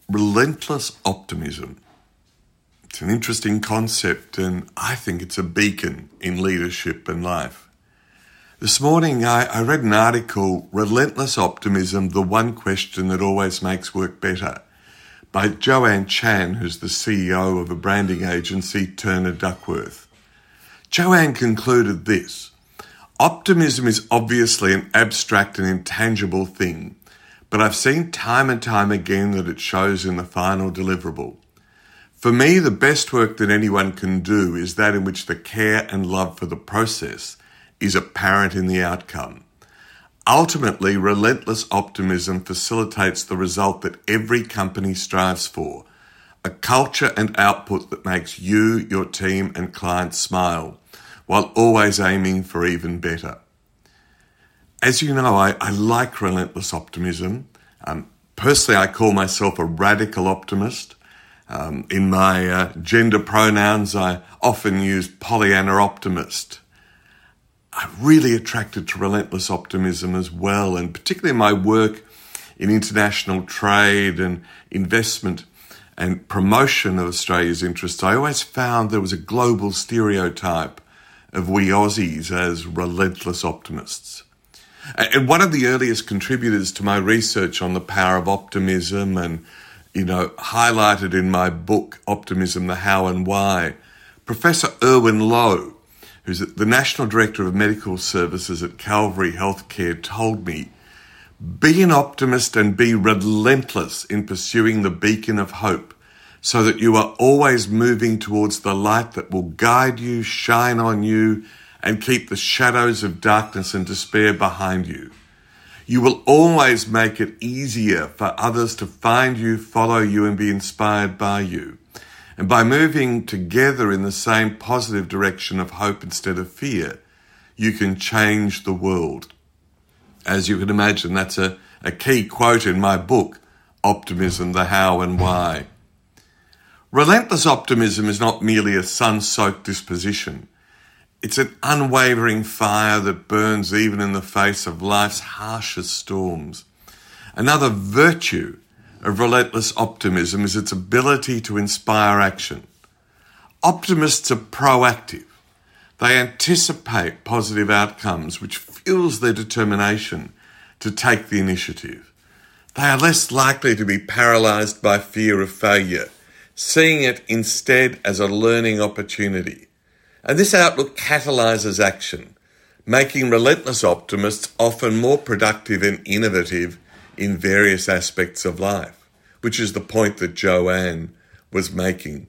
Relentless optimism. It's an interesting concept, and I think it's a beacon in leadership and life. This morning I read an article, Relentless Optimism, the one question that always makes work better, by Joanne Chan, who's the CEO of a branding agency, Turner Duckworth. Joanne concluded this: optimism is obviously an abstract and intangible thing, but I've seen time and time again that it shows in the final deliverable. For me, the best work that anyone can do is that in which the care and love for the process is apparent in the outcome. Ultimately, relentless optimism facilitates the result that every company strives for, a culture and output that makes you, your team and clients smile, while always aiming for even better. As you know, I like relentless optimism. Personally, I call myself a radical optimist. In my gender pronouns, I often use Pollyanna optimist. I'm really attracted to relentless optimism as well, and particularly in my work in international trade and investment and promotion of Australia's interests. I always found there was a global stereotype of we Aussies as relentless optimists. And one of the earliest contributors to my research on the power of optimism and, highlighted in my book, Optimism, the How and Why, Professor Irwin Lowe, who's the National Director of Medical Services at Calvary Healthcare, told me, be an optimist and be relentless in pursuing the beacon of hope so that you are always moving towards the light that will guide you, shine on you, and keep the shadows of darkness and despair behind you. You will always make it easier for others to find you, follow you, and be inspired by you. And by moving together in the same positive direction of hope instead of fear, you can change the world. As you can imagine, that's a key quote in my book, Optimism, the How and Why. Relentless optimism is not merely a sun-soaked disposition. It's an unwavering fire that burns even in the face of life's harshest storms. Another virtue of relentless optimism is its ability to inspire action. Optimists are proactive. They anticipate positive outcomes, which fuels their determination to take the initiative. They are less likely to be paralyzed by fear of failure, seeing it instead as a learning opportunity. And this outlook catalyzes action, making relentless optimists often more productive and innovative in various aspects of life, which is the point that Joanne was making.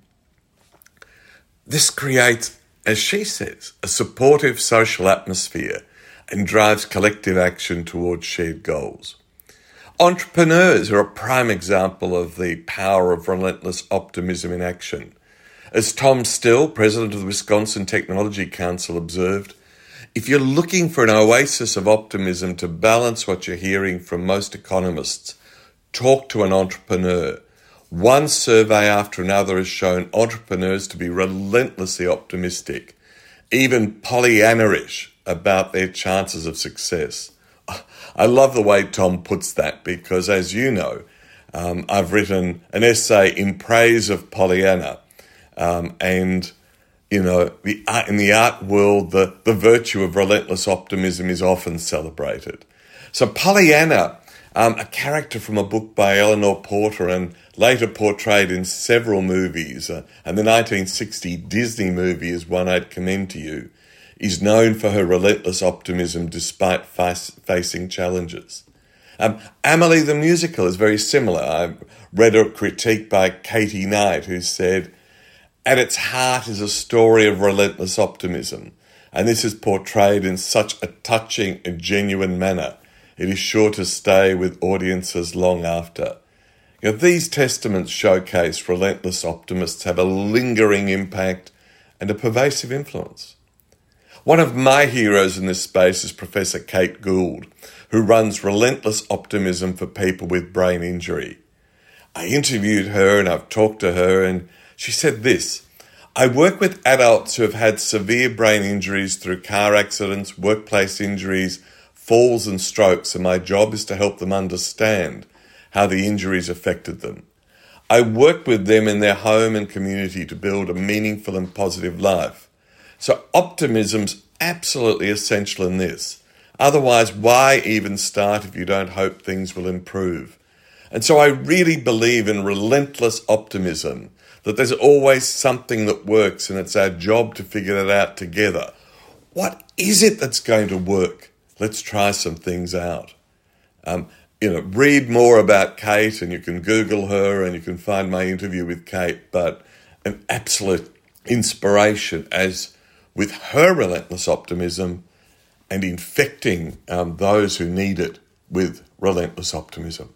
This creates, as she says, a supportive social atmosphere and drives collective action towards shared goals. Entrepreneurs are a prime example of the power of relentless optimism in action. As Tom Still, president of the Wisconsin Technology Council, observed, if you're looking for an oasis of optimism to balance what you're hearing from most economists, talk to an entrepreneur. One survey after another has shown entrepreneurs to be relentlessly optimistic, even Pollyanna-ish about their chances of success. I love the way Tom puts that because, as you know, I've written an essay in praise of Pollyanna. In the art world, the virtue of relentless optimism is often celebrated. So Pollyanna, a character from a book by Eleanor Porter and later portrayed in several movies, and the 1960 Disney movie is one I'd commend to you, is known for her relentless optimism despite facing challenges. Amelie the Musical is very similar. I read a critique by Katie Knight who said, at its heart is a story of relentless optimism, and this is portrayed in such a touching and genuine manner. It is sure to stay with audiences long after. These testaments showcase relentless optimists have a lingering impact and a pervasive influence. One of my heroes in this space is Professor Kate Gould, who runs Relentless Optimism for People with Brain Injury. I interviewed her and I've talked to her, and she said this: I work with adults who have had severe brain injuries through car accidents, workplace injuries, falls and strokes, and my job is to help them understand how the injuries affected them. I work with them in their home and community to build a meaningful and positive life. So optimism's absolutely essential in this. Otherwise, why even start if you don't hope things will improve? And so I really believe in relentless optimism, that there's always something that works and it's our job to figure it out together. What is it that's going to work? Let's try some things out. Read more about Kate, and you can Google her and you can find my interview with Kate, but an absolute inspiration as with her relentless optimism and infecting those who need it with relentless optimism.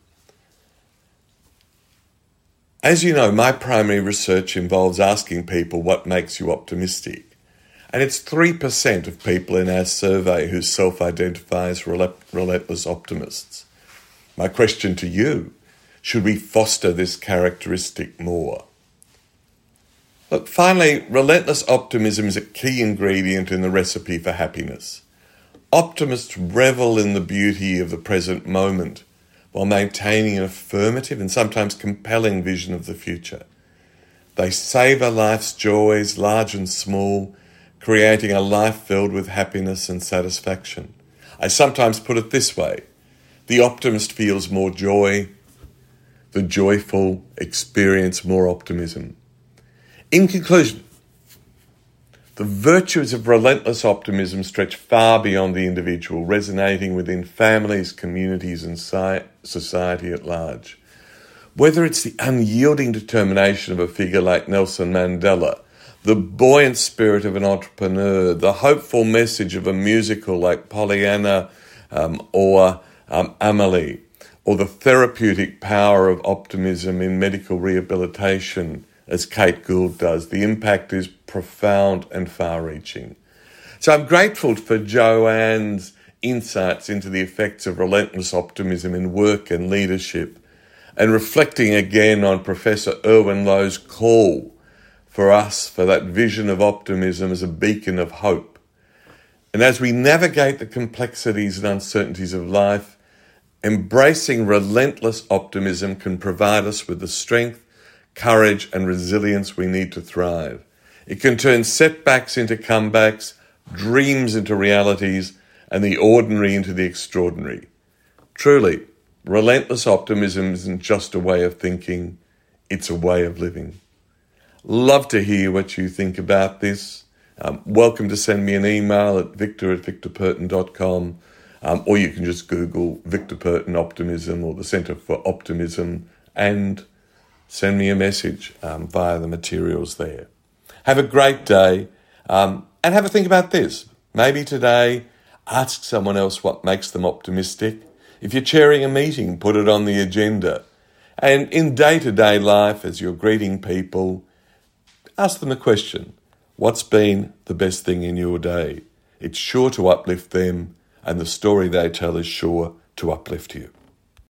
As you know, my primary research involves asking people what makes you optimistic. And it's 3% of people in our survey who self-identify as relentless optimists. My question to you, should we foster this characteristic more? Look, finally, relentless optimism is a key ingredient in the recipe for happiness. Optimists revel in the beauty of the present moment while maintaining an affirmative and sometimes compelling vision of the future. They savour life's joys, large and small, creating a life filled with happiness and satisfaction. I sometimes put it this way: the optimist feels more joy, the joyful experience more optimism. In conclusion, the virtues of relentless optimism stretch far beyond the individual, resonating within families, communities, and society at large. Whether it's the unyielding determination of a figure like Nelson Mandela, the buoyant spirit of an entrepreneur, the hopeful message of a musical like Pollyanna or Amelie, or the therapeutic power of optimism in medical rehabilitation, as Kate Gould does, the impact is profound and far-reaching. So I'm grateful for Joanne's insights into the effects of relentless optimism in work and leadership, and reflecting again on Professor Erwin Lowe's call for us for that vision of optimism as a beacon of hope. And as we navigate the complexities and uncertainties of life, embracing relentless optimism can provide us with the strength, courage, and resilience we need to thrive. It can turn setbacks into comebacks, dreams into realities, and the ordinary into the extraordinary. Truly, relentless optimism isn't just a way of thinking, it's a way of living. Love to hear what you think about this. Welcome to send me an email at victor@victorperton.com, or you can just Google Victor Perton Optimism or the Centre for Optimism and send me a message via the materials there. Have a great day, and have a think about this. Maybe today, ask someone else what makes them optimistic. If you're chairing a meeting, put it on the agenda. And in day-to-day life, as you're greeting people, ask them a question. What's been the best thing in your day? It's sure to uplift them, and the story they tell is sure to uplift you.